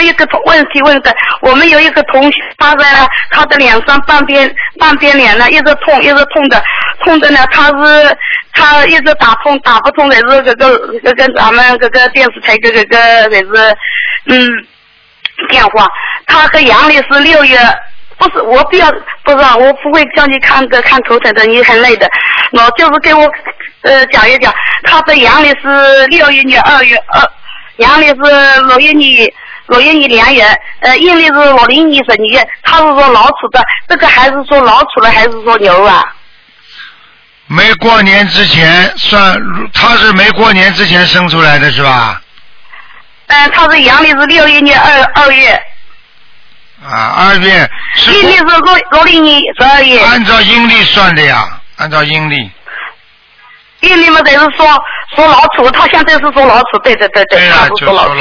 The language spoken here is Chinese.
一个问题问的，我们有一个同学，他的脸上半边脸呢一直痛的呢，他一直打不通的是这个咱们这个电视台这个也是电话，他和杨律师6月。不是，我不会叫你看头疼的，你很累的。我就是给我讲一讲，他的阳历是6月年2月阳历是6月年2月，阴历是50年12月。他是说老鼠的，这个还是说老鼠了，还是说牛啊？ 没过年之前算，他是没过年之前生出来的是吧？ 他是阳历是6月年2月。 2月是阴历是60年12月。 按照阴历算的呀，按照阴历。 阴历嘛，得是说老鼠，他现在是说老鼠，对，他是说老鼠。